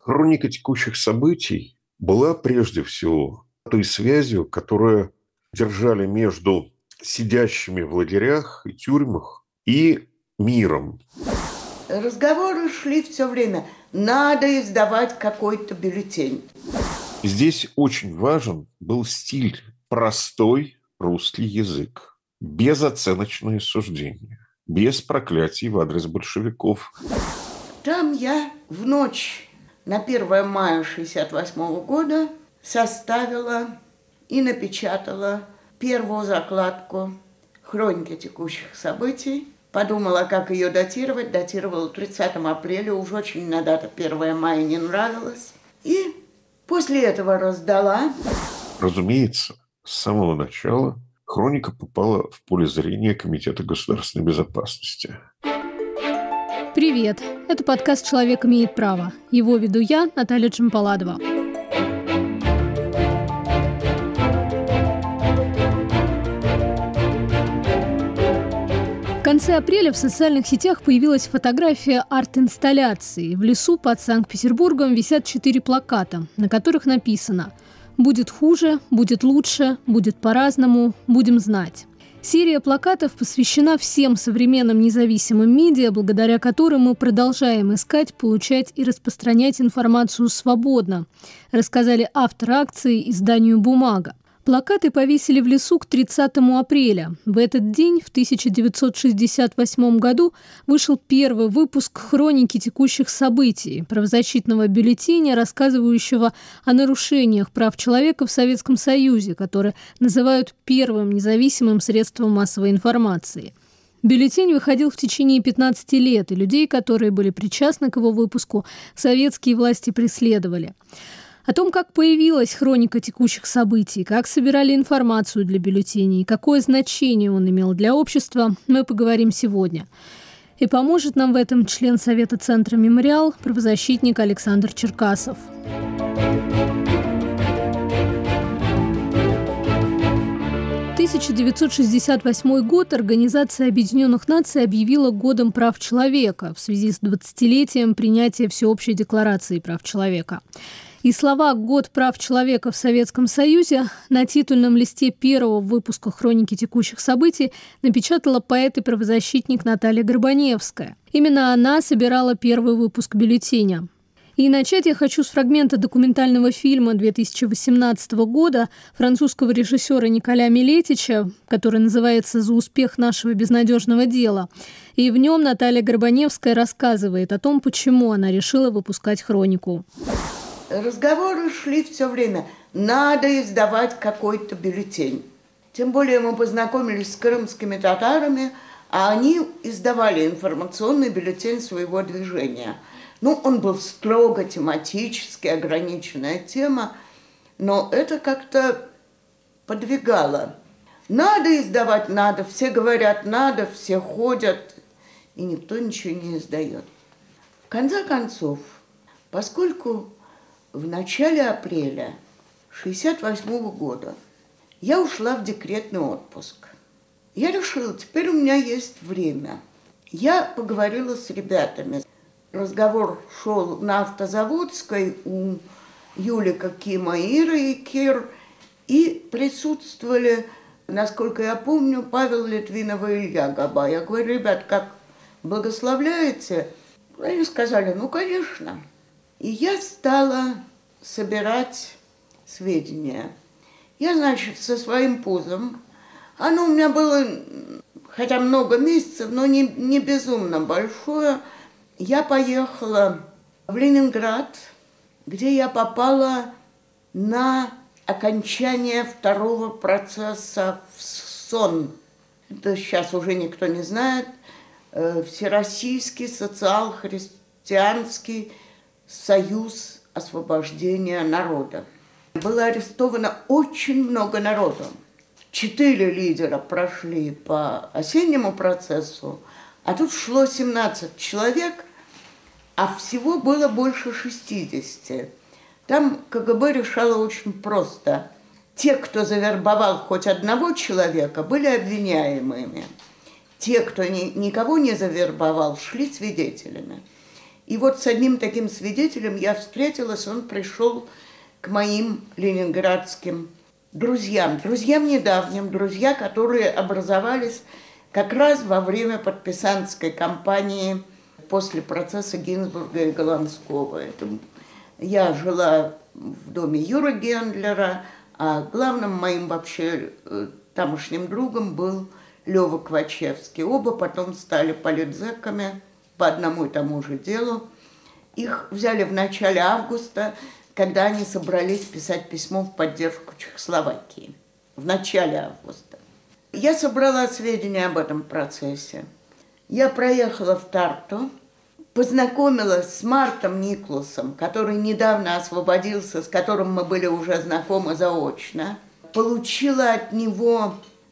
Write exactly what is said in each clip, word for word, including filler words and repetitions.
Хроника текущих событий была прежде всего той связью, которую держали между сидящими в лагерях и тюрьмах и миром. Разговоры шли все время. Надо издавать какой-то бюллетень. Здесь очень важен был стиль, простой русский язык, без оценочные суждения, без проклятий в адрес большевиков. Там я в ночь на первое мая шестьдесят восьмого года составила и напечатала первую закладку хроники текущих событий. Подумала, как ее датировать. Датировала тридцатого апреля. Уж очень на дата первое мая не нравилась. И после этого раздала. Разумеется, с самого начала хроника попала в поле зрения Комитета государственной безопасности. Привет! Это подкаст «Человек имеет право». Его веду я, Наталья Джампаладова. В конце апреля в социальных сетях появилась фотография арт-инсталляции. В лесу под Санкт-Петербургом висят четыре плаката, на которых написано «Будет хуже, будет лучше, будет по-разному, будем знать». Серия плакатов посвящена всем современным независимым медиа, благодаря которым мы продолжаем искать, получать и распространять информацию свободно, рассказали авторы акции изданию «Бумага». Плакаты повесили в лесу к тридцатому апреля. В этот день, в тысяча девятьсот шестьдесят восьмом году, вышел первый выпуск хроники текущих событий, правозащитного бюллетеня, рассказывающего о нарушениях прав человека в Советском Союзе, который называют первым независимым средством массовой информации. Бюллетень выходил в течение пятнадцати лет, и людей, которые были причастны к его выпуску, советские власти преследовали. О том, как появилась хроника текущих событий, как собирали информацию для бюллетеней, какое значение он имел для общества, мы поговорим сегодня. И поможет нам в этом член Совета Центра «Мемориал», правозащитник Александр Черкасов. тысяча девятьсот шестьдесят восьмой год Организация Объединенных Наций объявила Годом прав человека в связи с двадцатилетием принятия Всеобщей декларации прав человека. И слова «Год прав человека в Советском Союзе» на титульном листе первого выпуска хроники текущих событий напечатала поэт и правозащитник Наталья Горбаневская. Именно она собирала первый выпуск бюллетеня. И начать я хочу с фрагмента документального фильма две тысячи восемнадцатого года французского режиссера Николя Милетича, который называется «За успех нашего безнадежного дела». И в нем Наталья Горбаневская рассказывает о том, почему она решила выпускать хронику. Разговоры шли все время. Надо издавать какой-то бюллетень. Тем более мы познакомились с крымскими татарами, а они издавали информационный бюллетень своего движения. Ну, он был строго тематически, ограниченная тема, но это как-то подвигало. Надо издавать, надо. Все говорят, надо, все ходят, и никто ничего не издает. В конце концов, поскольку в начале апреля шестьдесят восьмого года я ушла в декретный отпуск. Я решила, теперь у меня есть время. Я поговорила с ребятами. Разговор шел на Автозаводской у Юлика, Кима, Иры и Кир. И присутствовали, насколько я помню, Павел Литвинов и Илья Габа. Я говорю, ребят, как благословляете? Они сказали, ну, конечно. И я стала собирать сведения. Я, значит, со своим пузом, оно у меня было, хотя много месяцев, но не, не безумно большое, я поехала в Ленинград, где я попала на окончание второго процесса в СОН. Это сейчас уже никто не знает. Всероссийский социал-христианский союз освобождения народа. Было арестовано очень много народу. Четыре лидера прошли по осеннему процессу, а тут шло семнадцать человек, а всего было больше шестидесяти. Там КГБ решало очень просто. Те, кто завербовал хоть одного человека, были обвиняемыми. Те, кто ни, никого не завербовал, шли свидетелями. И вот с одним таким свидетелем я встретилась, он пришел к моим ленинградским друзьям. Друзьям недавним, друзья, которые образовались как раз во время подписантской кампании после процесса Гинзбурга и Голландского. Это я жила в доме Юры Гендлера, а главным моим вообще тамошним другом был Лёва Квачевский. Оба потом стали политзеками по одному и тому же делу. Их взяли в начале августа, когда они собрались писать письмо в поддержку Чехословакии. В начале августа. Я собрала сведения об этом процессе. Я проехала в Тарту, познакомилась с Мартом Никлусом, который недавно освободился, с которым мы были уже знакомы заочно. Получила от него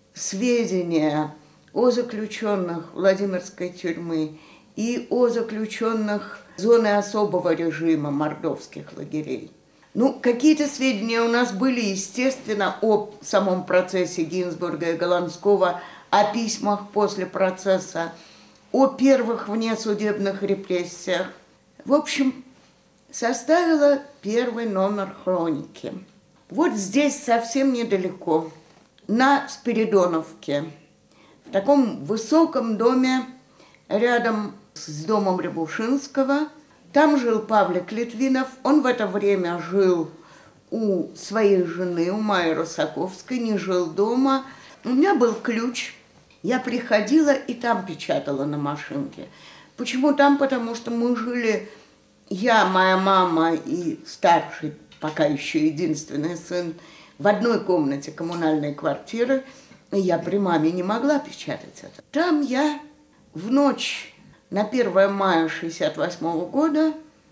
сведения о заключенных Владимирской тюрьмы и о заключенных зоны особого режима мордовских лагерей. Ну, какие-то сведения у нас были, естественно, о самом процессе Гинзбурга и Голландского, о письмах после процесса, о первых внесудебных репрессиях. В общем, составила первый номер хроники. Вот здесь совсем недалеко, на Спиридоновке, в таком высоком доме рядом с домом Рябушинского. Там жил Павлик Литвинов. Он в это время жил у своей жены, у Майи Русаковской, не жил дома. У меня был ключ. Я приходила и там печатала на машинке. Почему там? Потому что мы жили, я, моя мама и старший, пока еще единственный сын, в одной комнате коммунальной квартиры. И я при маме не могла печатать это. Там я в ночь на первое мая шестьдесят восьмого года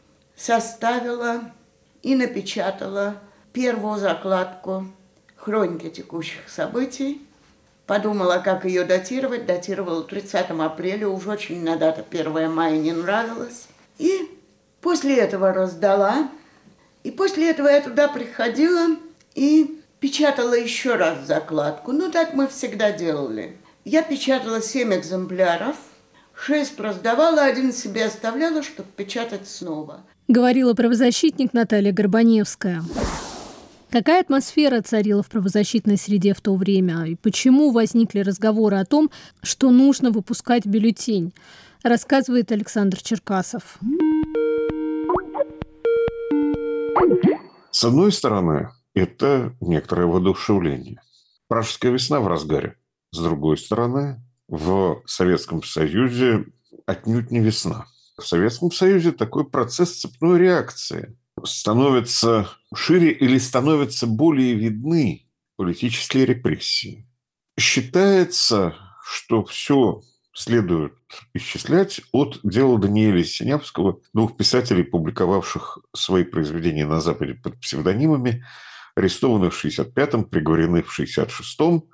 составила и напечатала первую закладку хроники текущих событий. Подумала, как ее датировать. Датировала тридцатого апреля. Уж очень на дата первое мая не нравилась. И после этого раздала. И после этого я туда приходила и печатала еще раз закладку. Ну, так мы всегда делали. Я печатала семь экземпляров. Шесть раздавала, один себе оставляла, чтобы печатать снова. Говорила правозащитник Наталья Горбаневская. Какая атмосфера царила в правозащитной среде в то время? И почему возникли разговоры о том, что нужно выпускать бюллетень? Рассказывает Александр Черкасов. С одной стороны, это некоторое воодушевление. Пражская весна в разгаре. С другой стороны, в Советском Союзе отнюдь не весна. В Советском Союзе такой процесс цепной реакции. Становятся шире или становятся более видны политические репрессии. Считается, что все следует исчислять от дела Даниэля Синявского, двух писателей, публиковавших свои произведения на Западе под псевдонимами, арестованных в шестьдесят пятом, приговорены в шестьдесят шестом,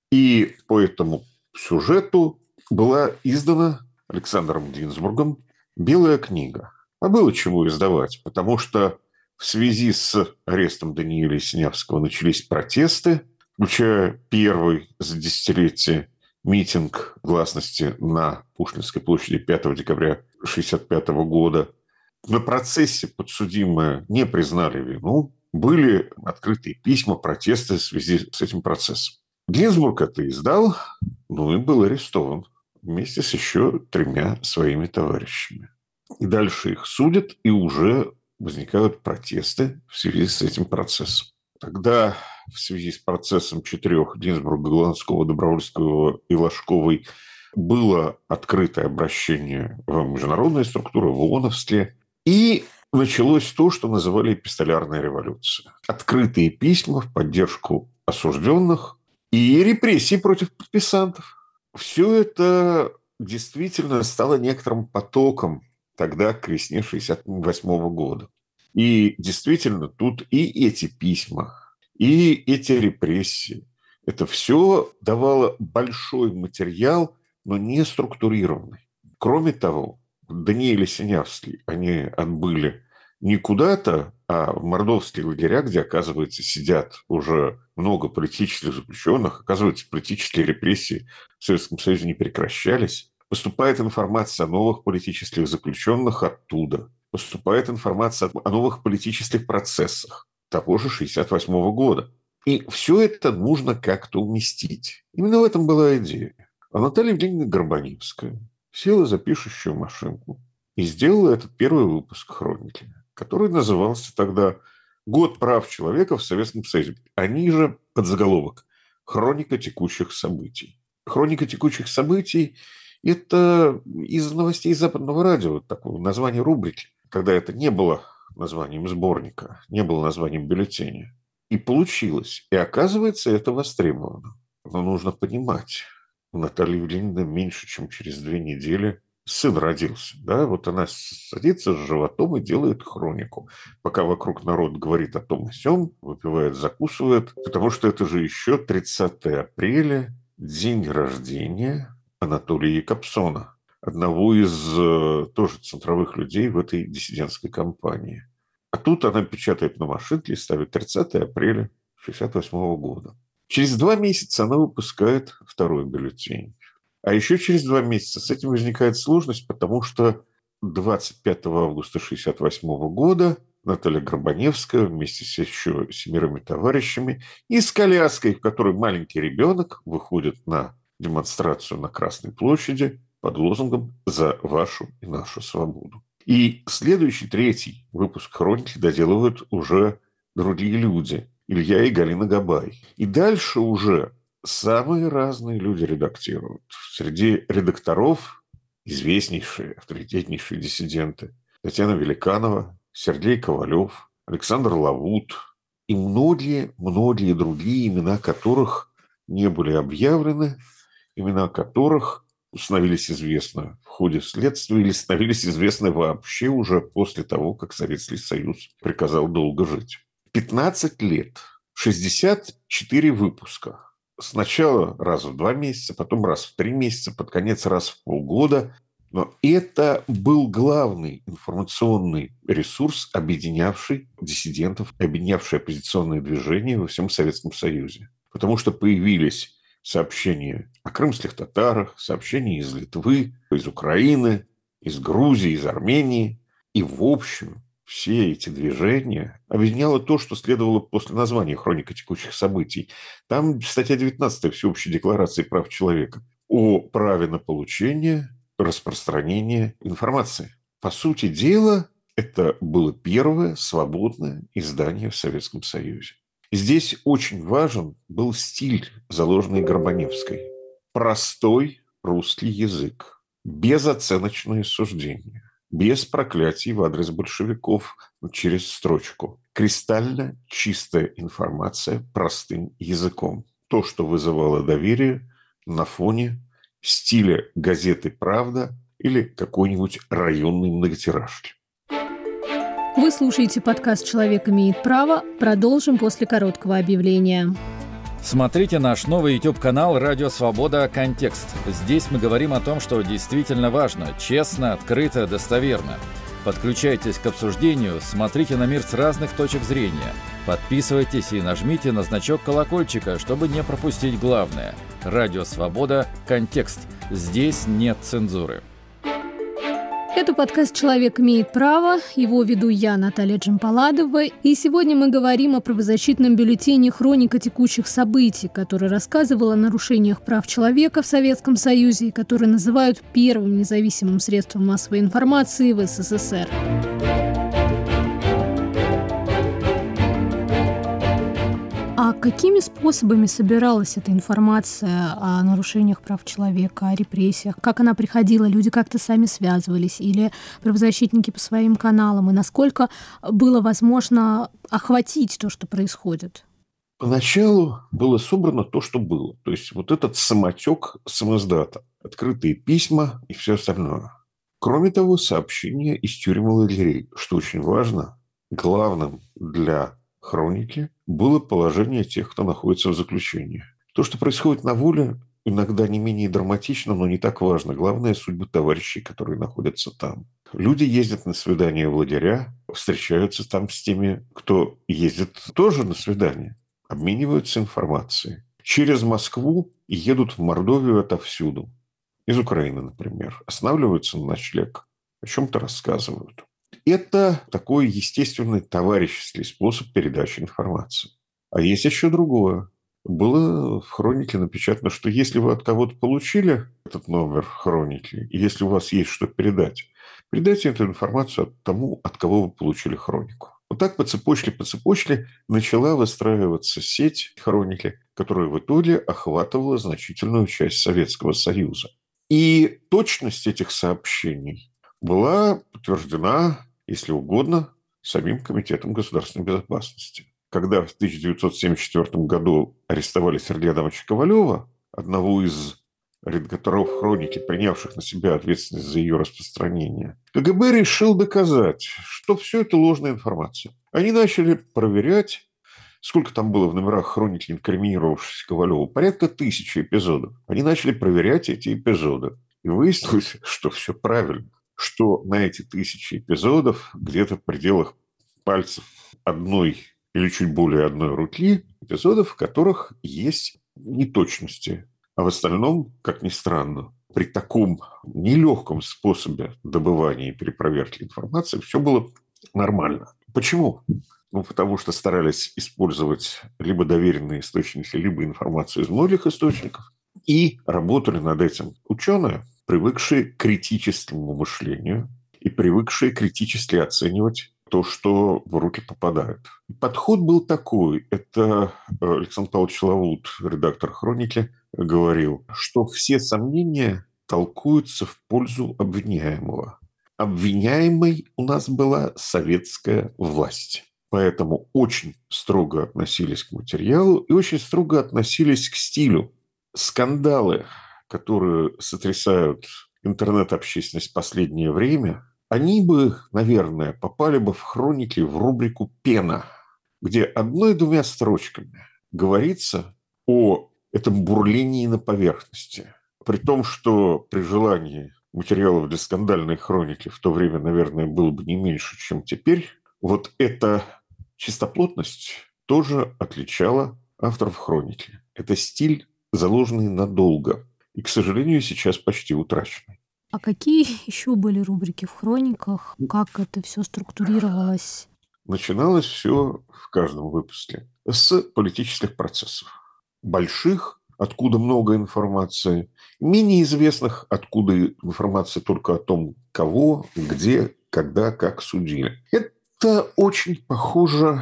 и по этому сюжету была издана Александром Гинзбургом «Белая книга». А было чего издавать, потому что в связи с арестом Даниэля Синявского начались протесты, включая первый за десятилетие митинг гласности на Пушкинской площади пятого декабря шестьдесят пятого года. На процессе подсудимые не признали вину, были открытые письма, протесты в связи с этим процессом. Гинзбург это издал, ну и был арестован вместе с еще тремя своими товарищами. И дальше их судят, и уже возникают протесты в связи с этим процессом. Тогда в связи с процессом четырех Гинзбурга, Голландского, Добровольского и Ложковой было открытое обращение в международные структуры, в ООНовские, и началось то, что называли эпистолярная революция. Открытые письма в поддержку осужденных и репрессии против подписантов. Все это действительно стало некоторым потоком тогда, к весне шестьдесят восьмого года. И действительно, тут и эти письма, и эти репрессии, это все давало большой материал, но не структурированный. Кроме того, Даниэль и Синявский, они отбыли не куда-то, а в мордовские лагеря, где, оказывается, сидят уже много политических заключенных, оказывается, политические репрессии в Советском Союзе не прекращались. Поступает информация о новых политических заключенных оттуда. Поступает информация о новых политических процессах того же шестьдесят восьмого года. И все это нужно как-то уместить. Именно в этом была идея. А Наталья Евгеньевна Горбаневская села за пишущую машинку и сделала этот первый выпуск «Хроники», который назывался тогда «Год прав человека в Советском Союзе». Они же подзаголовок «Хроника текущих событий». «Хроника текущих событий» – это из новостей Западного радио, такое название рубрики, когда это не было названием сборника, не было названием бюллетеня. И получилось. И оказывается, это востребовано. Но нужно понимать, у Натальи Евгеньевны меньше, чем через две недели сын родился. Да? Вот она садится с животом и делает хронику. Пока вокруг народ говорит о том и сём, выпивает, закусывает. Потому что это же еще тридцатое апреля, день рождения Анатолия Якобсона, одного из тоже центровых людей в этой диссидентской кампании. А тут она печатает на машинке и ставит тридцатое апреля шестьдесят восьмого года. Через два месяца она выпускает второй бюллетень. А еще через два месяца с этим возникает сложность, потому что двадцать пятого августа шестьдесят восьмого года Наталья Горбаневская вместе с еще семерыми товарищами и с коляской, в которой маленький ребенок выходит на демонстрацию на Красной площади под лозунгом «За вашу и нашу свободу». И следующий, третий выпуск «Хроники» доделывают уже другие люди. Илья и Галина Габай. И дальше уже самые разные люди редактируют. Среди редакторов известнейшие, авторитетнейшие диссиденты. Татьяна Великанова, Сергей Ковалев, Александр Лавут и многие-многие другие, имена которых не были объявлены, имена которых становились известны в ходе следствия или становились известны вообще уже после того, как Советский Союз приказал долго жить. пятнадцать лет, шестьдесят четыре выпуска. Сначала раз в два месяца, потом раз в три месяца, под конец раз в полгода. Но это был главный информационный ресурс, объединявший диссидентов, объединявший оппозиционные движения во всем Советском Союзе. Потому что появились сообщения о крымских татарах, сообщения из Литвы, из Украины, из Грузии, из Армении. И в общем все эти движения объединяло то, что следовало после названия «Хроника текущих событий». Там статья девятнадцатая Всеобщей декларации прав человека о праве на получение, распространение информации. По сути дела, это было первое свободное издание в Советском Союзе. Здесь очень важен был стиль, заложенный Горбаневской. Простой русский язык, безоценочные суждения, без проклятий в адрес большевиков через строчку. Кристально чистая информация простым языком. То, что вызывало доверие на фоне стиля газеты «Правда» или какой-нибудь районной многотиражки. Вы слушаете подкаст «Человек имеет право». Продолжим после короткого объявления. Смотрите наш новый YouTube-канал «Радио Свобода. Контекст». Здесь мы говорим о том, что действительно важно, честно, открыто, достоверно. Подключайтесь к обсуждению, смотрите на мир с разных точек зрения. Подписывайтесь и нажмите на значок колокольчика, чтобы не пропустить главное. «Радио Свобода. Контекст». Здесь нет цензуры. Это подкаст «Человек имеет право». Его веду я, Наталья Джампаладова. И сегодня мы говорим о правозащитном бюллетене «Хроника текущих событий», который рассказывал о нарушениях прав человека в Советском Союзе и который называют первым независимым средством массовой информации в СССР. А какими способами собиралась эта информация о нарушениях прав человека, о репрессиях? Как она приходила? Люди как-то сами связывались? Или правозащитники по своим каналам? И насколько было возможно охватить то, что происходит? Поначалу было собрано то, что было. То есть вот этот самотек самоздата, открытые письма и все остальное. Кроме того, сообщения из тюрем и лагерей, что очень важно, главным для хроники было положение тех, кто находится в заключении. То, что происходит на воле, иногда не менее драматично, но не так важно. Главное – судьбы товарищей, которые находятся там. Люди ездят на свидания в лагеря, встречаются там с теми, кто ездит тоже на свидания, обмениваются информацией. Через Москву едут в Мордовию отовсюду. из Украины, например, останавливаются на ночлег, о чем-то рассказывают. Это такой естественный товарищеский способ передачи информации. А есть еще другое. Было в хронике напечатано, что если вы от кого-то получили этот номер хроники, и если у вас есть что передать, передайте эту информацию тому, от кого вы получили хронику. Вот так по цепочке, по цепочке начала выстраиваться сеть хроники, которая в итоге охватывала значительную часть Советского Союза. И точность этих сообщений была подтверждена, если угодно, самим Комитетом государственной безопасности. Когда в тысяча девятьсот семьдесят четвёртом году арестовали Сергея Адамовича Ковалева, одного из редакторов хроники, принявших на себя ответственность за ее распространение, КГБ решил доказать, что все это ложная информация. Они начали проверять, сколько там было в номерах хроники, инкриминировавшихся Ковалеву, порядка тысячи эпизодов. Они начали проверять эти эпизоды. И выяснилось, что все правильно, что на эти тысячи эпизодов где-то в пределах пальцев одной или чуть более одной руки эпизодов, в которых есть неточности. А в остальном, как ни странно, при таком нелегком способе добывания и перепроверки информации все было нормально. Почему? Ну, потому что старались использовать либо доверенные источники, либо информацию из многих источников. И работали над этим ученые, привыкшие к критическому мышлению и привыкшие критически оценивать то, что в руки попадает. Подход был такой. Это Александр Павлович Лавут, редактор хроники, говорил, что все сомнения толкуются в пользу обвиняемого. Обвиняемой у нас была советская власть. Поэтому очень строго относились к материалу и очень строго относились к стилю. Скандалы, которые сотрясают интернет-общественность в последнее время, они бы, наверное, попали бы в хроники в рубрику «Пена», где одной-двумя строчками говорится о этом бурлении на поверхности. При том, что при желании материалов для скандальной хроники в то время, наверное, было бы не меньше, чем теперь, вот эта чистоплотность тоже отличала авторов хроники. Это стиль, заложенный надолго, и, к сожалению, сейчас почти утраченный. А какие еще были рубрики в хрониках? Как это все структурировалось? Начиналось все в каждом выпуске с политических процессов. Больших, откуда много информации, менее известных, откуда информация только о том, кого, где, когда, как судили. Это очень похоже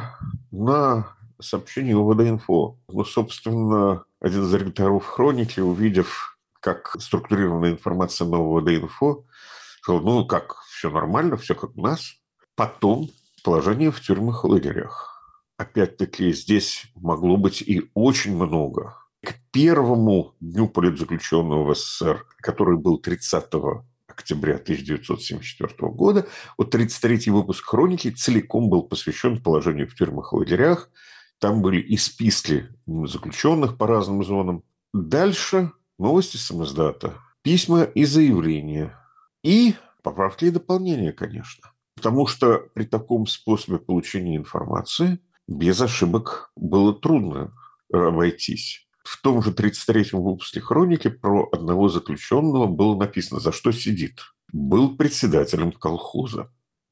на сообщение ОВД-инфо. Ну, собственно, один из редакторов хроники, увидев, как структурированная информация на ОВД-инфо, сказал, ну как, все нормально, все как у нас. Потом положение в тюрьмах и лагерях. Опять-таки, здесь могло быть и очень много. К первому дню политзаключенного в СССР, который был тридцатого октября тысяча девятьсот семьдесят четвёртого года, вот тридцать третий выпуск хроники целиком был посвящен положению в тюрьмах и лагерях. Там были и списки заключенных по разным зонам. Дальше новости самиздата, письма и заявления. И поправки и дополнения, конечно. Потому что при таком способе получения информации без ошибок было трудно обойтись. В том же тридцать третьем выпуске хроники про одного заключенного было написано, за что сидит. Был председателем колхоза.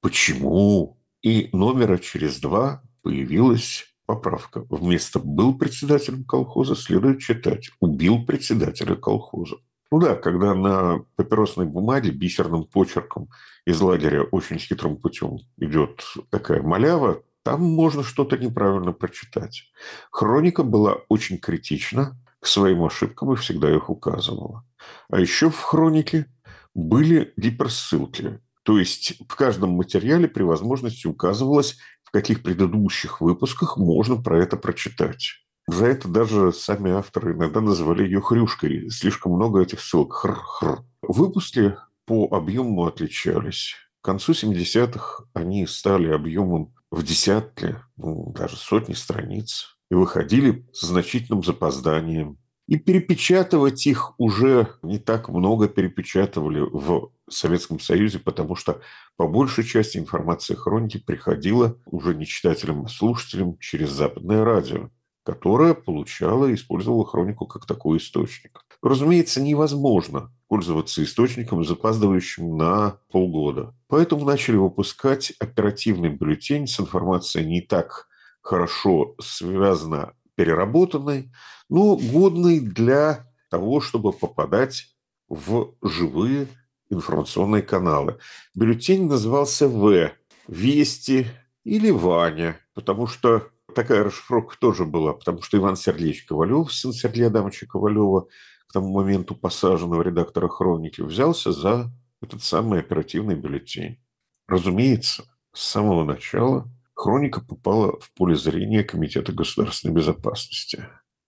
Почему? И номера через два появилась поправка. Вместо «был председателем колхоза» следует читать «убил председателя колхоза». Ну да, когда на папиросной бумаге бисерным почерком из лагеря очень хитрым путем идет такая малява, там можно что-то неправильно прочитать. Хроника была очень критична к своим ошибкам и всегда их указывала. А еще в хронике были гиперссылки. То есть в каждом материале при возможности указывалось, в каких предыдущих выпусках можно про это прочитать. За это даже сами авторы иногда называли ее хрюшкой. Слишком много этих ссылок. Хр-хр. Выпуски по объему отличались. К концу семидесятых они стали объемом в десятки, ну, даже сотни страниц. И выходили с значительным запозданием. И перепечатывать их уже не так много перепечатывали в Советском Союзе, потому что по большей части информация хроники приходила уже не читателям, а слушателям через западное радио, которое получало и использовало хронику как такой источник. Разумеется, невозможно пользоваться источником, запаздывающим на полгода. Поэтому начали выпускать оперативный бюллетень с информацией не так хорошо связано переработанной, но годной для того, чтобы попадать в живые информационные каналы. Бюллетень назывался «В», «Вести» или «Ваня», потому что такая расшифровка тоже была, потому что Иван Сергеевич Ковалев, сын Сергея Адамовича Ковалева, к тому моменту посаженного редактора «Хроники», взялся за этот самый оперативный бюллетень. Разумеется, с самого начала «Хроника» попала в поле зрения Комитета государственной безопасности.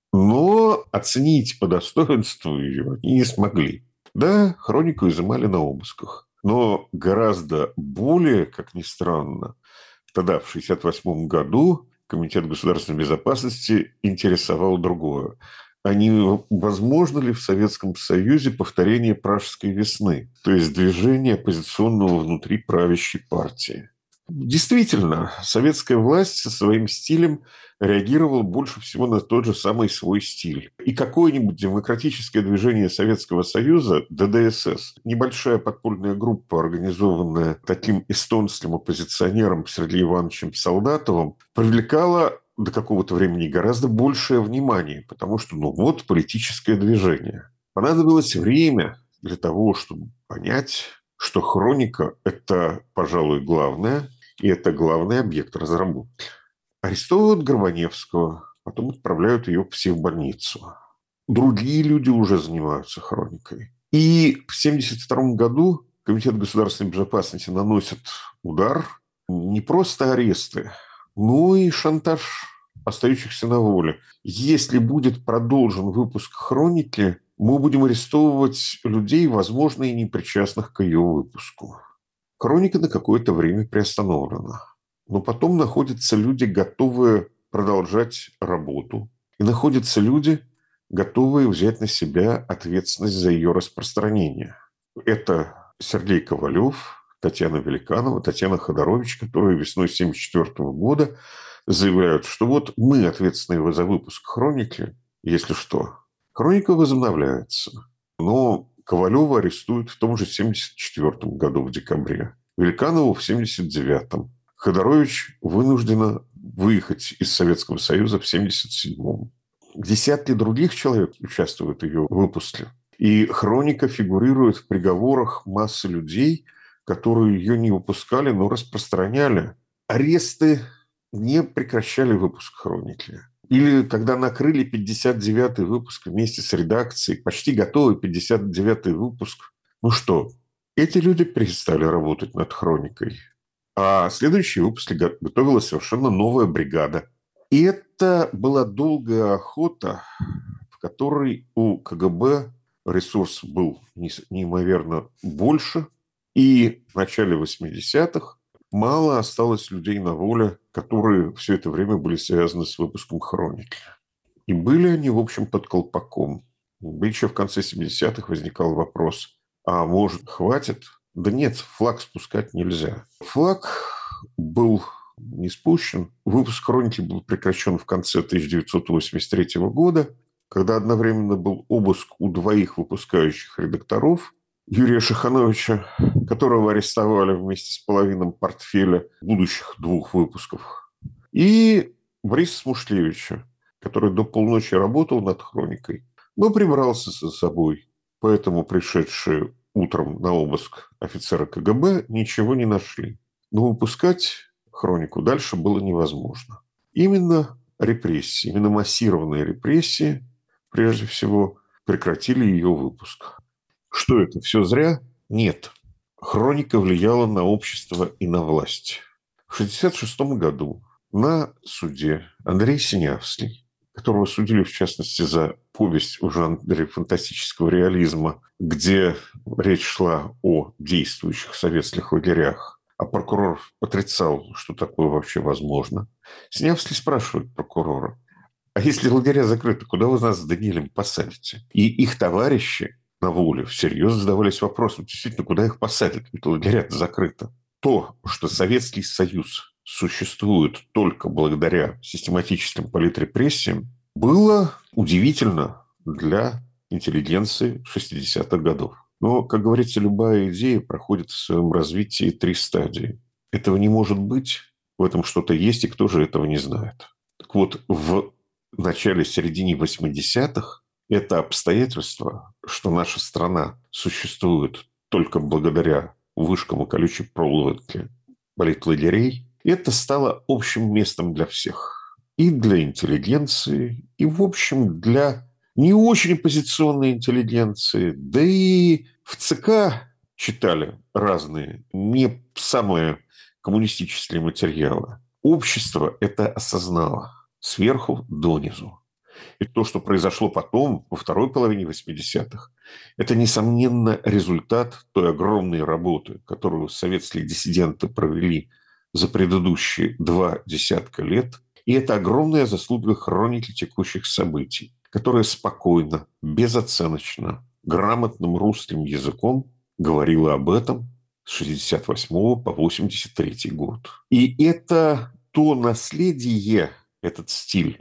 Но оценить по достоинству ее они не смогли. Да, «Хронику» изымали на обысках. Но гораздо более, как ни странно, тогда, в шестьдесят восьмом году, Комитет государственной безопасности интересовал другое. А не возможно ли в Советском Союзе повторение Пражской весны, то есть движение оппозиционного внутри правящей партии? Действительно, советская власть со своим стилем реагировала больше всего на тот же самый свой стиль. И какое-нибудь демократическое движение Советского Союза, дэ дэ эс эс, небольшая подпольная группа, организованная таким эстонским оппозиционером Сергеем Ивановичем Солдатовым, привлекала до какого-то времени гораздо большее внимание, потому что, ну вот, политическое движение. Понадобилось время для того, чтобы понять, что «Хроника» – это, пожалуй, главное, и это главный объект разработки. Арестовывают Горбаневского, потом отправляют ее в психбольницу. Другие люди уже занимаются «Хроникой». И в семьдесят втором году Комитет государственной безопасности наносит удар, не просто аресты, но и шантаж остающихся на воле. Если будет продолжен выпуск «Хроники», мы будем арестовывать людей, возможно, и не причастных к ее выпуску. «Хроника» на какое-то время приостановлена. Но потом находятся люди, готовые продолжать работу. И находятся люди, готовые взять на себя ответственность за ее распространение. Это Сергей Ковалев, Татьяна Великанова, Татьяна Ходорович, которые весной тысяча девятьсот семьдесят четвёртого года заявляют, что вот мы ответственны за выпуск «Хроники», если что. «Хроника» возобновляется, но Ковалева арестуют в том же семьдесят четвёртом году в декабре, Великанову в семьдесят девятом. Ходорович вынуждена выехать из Советского Союза в семьдесят седьмом. Десятки других человек участвуют в ее выпуске. И «Хроника» фигурирует в приговорах массы людей, которые ее не выпускали, но распространяли. Аресты не прекращали выпуск «Хроники». Или когда накрыли пятьдесят девятый выпуск вместе с редакцией, почти готовый пятьдесят девятый выпуск. Ну что, эти люди перестали работать над «Хроникой. А следующий выпуск готовила совершенно новая бригада. И это была долгая охота, в которой у ка гэ бэ ресурс был неимоверно больше. И в начале восьмидесятых мало осталось людей на воле, которые все это время были связаны с выпуском «Хроники». И были они, в общем, под колпаком. Еще в конце семидесятых возникал вопрос, а может, хватит? Да нет, флаг спускать нельзя. Флаг был не спущен. Выпуск «Хроники» был прекращен в конце тысяча девятьсот восемьдесят третьего года, когда одновременно был обыск у двоих выпускающих редакторов, Юрия Шихановича, которого арестовали вместе с половиной портфеля будущих двух выпусков, и Бориса Смушлевича, который до полночи работал над «Хроникой, но прибрался за собой. Поэтому пришедшие утром на обыск офицеры ка гэ бэ ничего не нашли. Но выпускать «Хронику» дальше было невозможно. Именно репрессии, именно массированные репрессии, прежде всего, прекратили ее выпуск. Что это, все зря? Нет. «Хроника» влияла на общество и на власть. В шестьдесят шестом году на суде Андрей Синявский, которого судили, в частности, за повесть в жанре фантастического реализма, где речь шла о действующих советских лагерях, а прокурор отрицал, что такое вообще возможно. Синявский спрашивает прокурора, а если лагеря закрыты, куда вы нас с Даниилем посадите? И их товарищи на воле всерьез задавались вопросом, действительно, куда их посадят, ведь лагеря закрыты. То, что Советский Союз существует только благодаря систематическим политрепрессиям, было удивительно для интеллигенции шестидесятых годов. Но, как говорится, любая идея проходит в своем развитии три стадии. Этого не может быть, в этом что-то есть, и кто же этого не знает. Так вот, в начале-середине восьмидесятых это обстоятельство, что наша страна существует только благодаря вышкам и колючей проволоке политлагерей, это стало общим местом для всех. И для интеллигенции, и, в общем, для не очень оппозиционной интеллигенции. Да и в ЦК читали разные, не самые коммунистические материалы. Общество это осознало сверху донизу. И то, что произошло потом, во второй половине восьмидесятых, это, несомненно, результат той огромной работы, которую советские диссиденты провели за предыдущие два десятка лет. И это огромная заслуга хроники текущих событий, которая спокойно, безоценочно, грамотным русским языком говорила об этом с шестьдесят восьмого по восемьдесят третий год. И это то наследие, этот стиль,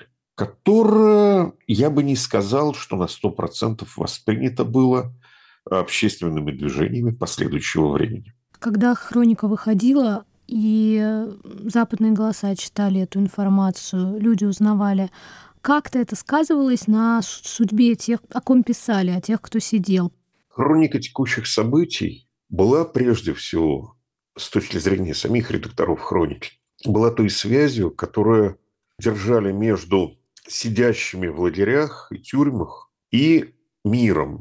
которое, я бы не сказал, что на сто процентов воспринято было общественными движениями последующего времени. Когда хроника выходила, и западные голоса читали эту информацию, люди узнавали, как-то это сказывалось на судьбе тех, о ком писали, о тех, кто сидел? Хроника текущих событий была прежде всего, с точки зрения самих редакторов хроники, была той связью, которую держали между сидящими в лагерях и тюрьмах и миром.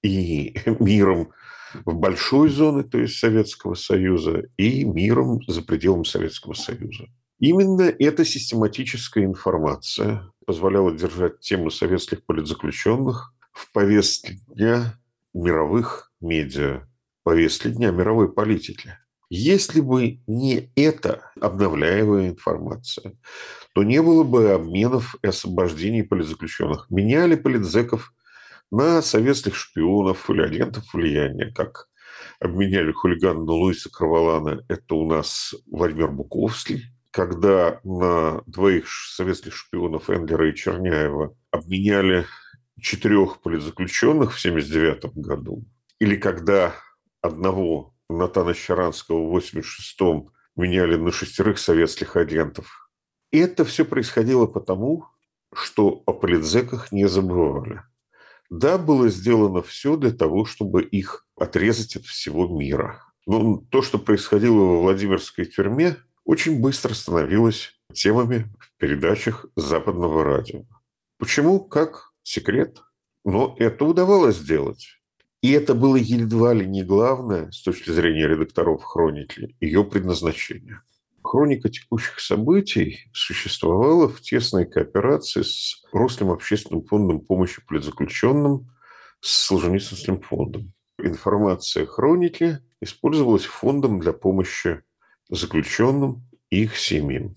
И миром в большой зоне, то есть Советского Союза, и миром за пределами Советского Союза. Именно эта систематическая информация позволяла держать тему советских политзаключенных в повестке дня мировых медиа, повестке дня мировой политики. Если бы не эта обновляемая информация, то не было бы обменов и освобождений политзаключенных. Меняли политзеков на советских шпионов или агентов влияния, как обменяли хулигана на Луиса Краволана. Это у нас Владимир Буковский. Когда на двоих советских шпионов Эндлера и Черняева обменяли четырех политзаключенных в семьдесят девятом году. Или когда одного Натана Щаранского в восемьдесят шестом меняли на шестерых советских агентов. И это все происходило потому, что о политзеках не забывали. Да, было сделано все для того, чтобы их отрезать от всего мира. Но то, что происходило во Владимирской тюрьме, очень быстро становилось темами в передачах западного радио. Почему? Как секрет. Но это удавалось сделать. И это было едва ли не главное, с точки зрения редакторов хроники, ее предназначение. Хроника текущих событий существовала в тесной кооперации с Русским общественным фондом помощи политзаключенным, с Солженицынским фондом. Информация хроники использовалась фондом для помощи заключенным и их семьям.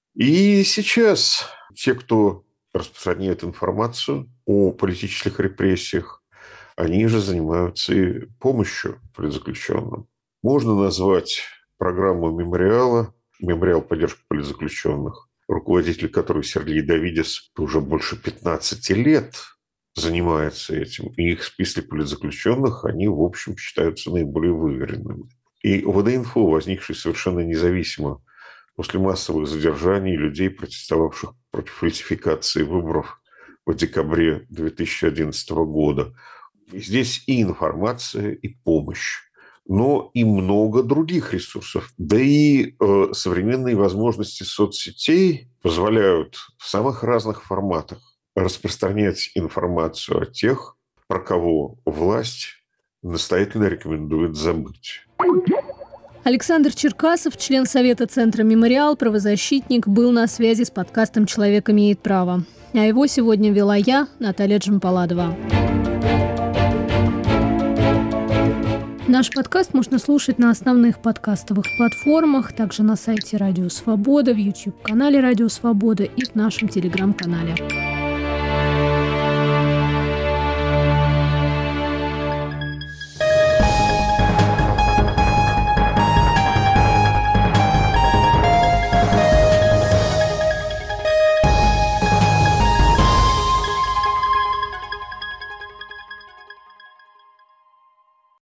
И сейчас те, кто распространяет информацию о политических репрессиях, они же занимаются и помощью политзаключенным. Можно назвать программу «Мемориала», «Мемориал поддержки политзаключенных», руководитель которой Сергей Давидис уже больше пятнадцати лет занимается этим. И их списки политзаключенных, они, в общем, считаются наиболее выверенными. И ОВД-инфо, возникший совершенно независимо после массовых задержаний людей, протестовавших против фальсификации выборов в декабре две тысячи одиннадцатого года. Здесь и информация, и помощь, но и много других ресурсов. Да и э, современные возможности соцсетей позволяют в самых разных форматах распространять информацию о тех, про кого власть настоятельно рекомендует забыть. Александр Черкасов, член Совета Центра «Мемориал», правозащитник, был на связи с подкастом «Человек имеет право». А его сегодня вела я, Наталья Джампаладова. Наш подкаст можно слушать на основных подкастовых платформах, также на сайте Радио Свобода, в YouTube-канале Радио Свобода и в нашем Телеграм-канале.